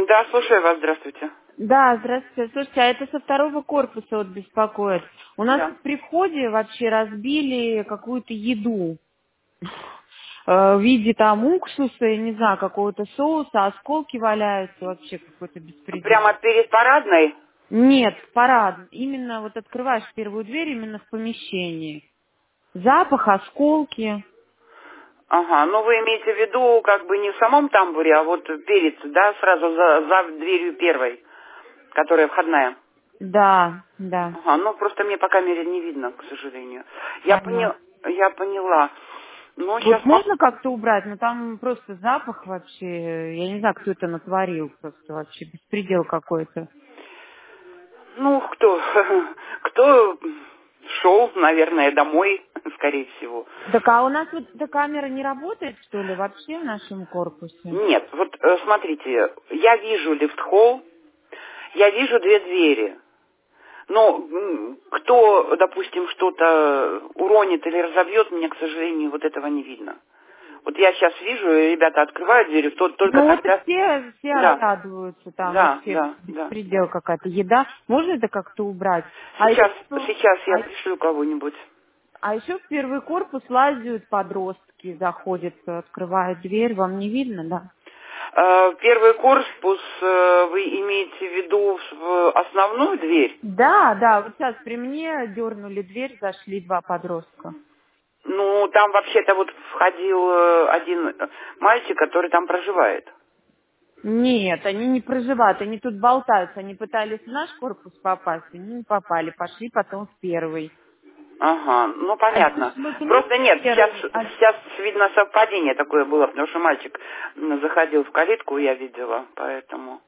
Да, слушаю вас, здравствуйте. Да, здравствуйте. Слушайте, а это со второго корпуса вот беспокоит. У нас Да. тут при входе вообще разбили какую-то еду. В виде там уксуса, я не знаю, какого-то соуса, осколки валяются, вообще какой-то беспредел. Прямо перед парадной? Нет, парад. Именно вот открываешь первую дверь именно в помещении. Запах, осколки. Ага, ну вы имеете в виду как бы не в самом тамбуре, а вот перед, да, сразу за дверью первой, которая входная. Да, да, Ага, ну просто мне по камере не видно, к сожалению. понятно. Я поняла. Ну, сейчас... Вот можно как-то убрать, но там просто запах вообще, я не знаю, кто это натворил, просто вообще беспредел какой-то. Ну, кто? Кто шел, наверное, домой, скорее всего. Так а у нас вот эта камера не работает, что ли, вообще в нашем корпусе? Нет, вот смотрите, я вижу лифт-холл, я вижу две двери. Но кто, допустим, что-то уронит или разобьет, мне, к сожалению, вот этого не видно. Вот я сейчас вижу, ребята открывают двери, только Ну вот и когда... все Да, обрадуются, там да, вообще да, да. беспредел какая-то, еда. Можно это как-то убрать? Сейчас я пришлю кого-нибудь. А еще в первый корпус лазят подростки, заходят, открывают дверь, вам не видно, да? Первый корпус вы имеете в виду в основную дверь? Да, да, вот сейчас при мне дернули дверь, зашли два подростка. Ну, там вообще-то вот входил один мальчик, который там проживает. Нет, они не проживают, они тут болтаются, они пытались в наш корпус попасть, они не попали, пошли потом в первый. Ага, ну Один понятно. шмыгнул Просто в нет, первый, сейчас видно совпадение такое было, потому что мальчик заходил в калитку, я видела, поэтому.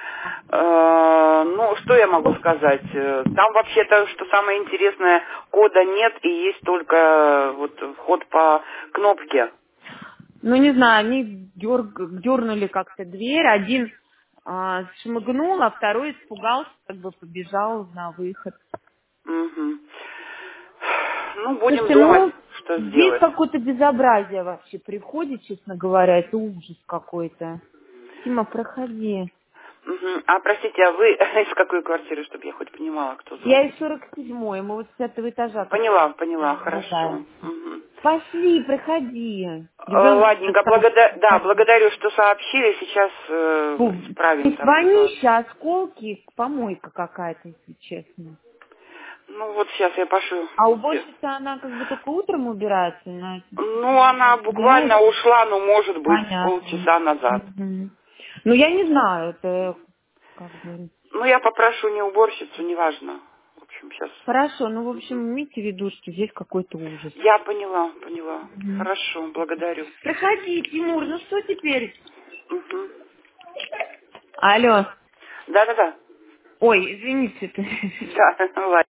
Ну, что я могу сказать? Там вообще-то, что самое интересное, кода нет и есть только вот вход по кнопке. ну не знаю, они дернули как-то дверь, один шмыгнул, а второй испугался, как бы побежал на выход. Мгм. Ну, будем Слушайте, думать, ну что здесь сделать. какое-то безобразие вообще приходит, честно говоря, это ужас какой-то. Тима, проходи. Мгм. А простите, а вы из какой квартиры, чтобы я хоть понимала, кто Я звонит? из 47-й, мы вот с этого этажа, Поняла, который поняла, хорошо. ругаемся. Мгм. Пошли, проходи. Ребенок Ладненько, проходи. благодарю, что сообщили. Сейчас Фу, исправим здесь там ситуацию. вонища, осколки, помойка какая-то, если честно. Ну вот сейчас я пошлю. А уборщица, она как бы только утром убирается, она Ну, она буквально убирается? ушла, ну, может быть, Понятно. полчаса назад. Мгм. Ну, я не знаю, это как бы... Ну, я попрошу не уборщицу, неважно. В общем, сейчас. Хорошо, ну, в общем, имейте в виду, что здесь какой-то ужас. Я поняла, поняла. Мгм. Хорошо, благодарю. Проходи, Тимур, ну что теперь? Угу. Алло. Да-да-да. Ой, извините. Да, ладно.